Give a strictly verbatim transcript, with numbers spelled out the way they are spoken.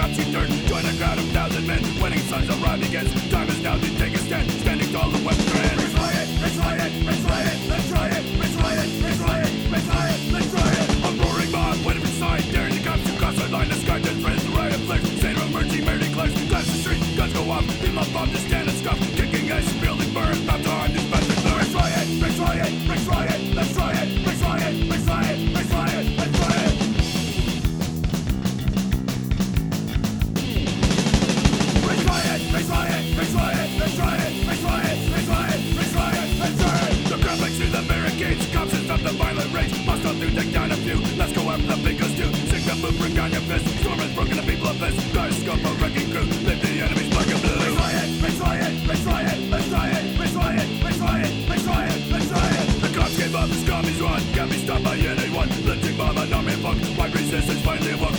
cops you turn. Join a crowd of thousand men. Winning sons arrive begins. Time is now to take a stand. Standing tall and weapons in hand. Let's riot, let's riot, let's riot, let's riot, let's riot, let's riot, let's riot, let's riot. A roaring mob waiting inside, daring the cops to cross the line. The sky then threatens the riot flares. State of emergency, Mary declares. Glass the street, guns go off. Beam up bomb to stand and scuff. Kicking ice, building burn. About to harm these bastards. Let's riot, let's riot, let's riot, let's riot, let's riot, let's riot, let's riot, let's riot. Let's riot, let's riot, let's riot, let's riot, let's riot, let's riot, let's riot, let's riot. The crowd breaks through the barricades. Cops have stopped the violent rage. Must up to take down a few. Let's go after the big guns too. Sick the move, bring down your fist. Storm has broken the people of this. Guys, scope a wrecking crew. Lift the enemy's black and blue. Let's riot, let's riot, let's riot, let's riot, let's riot, let's riot, let's riot, let's riot. The cops gave up, the scummies run. Can't be stopped by anyone. Lifting bomb, an army of funk. White resistance finally awoke.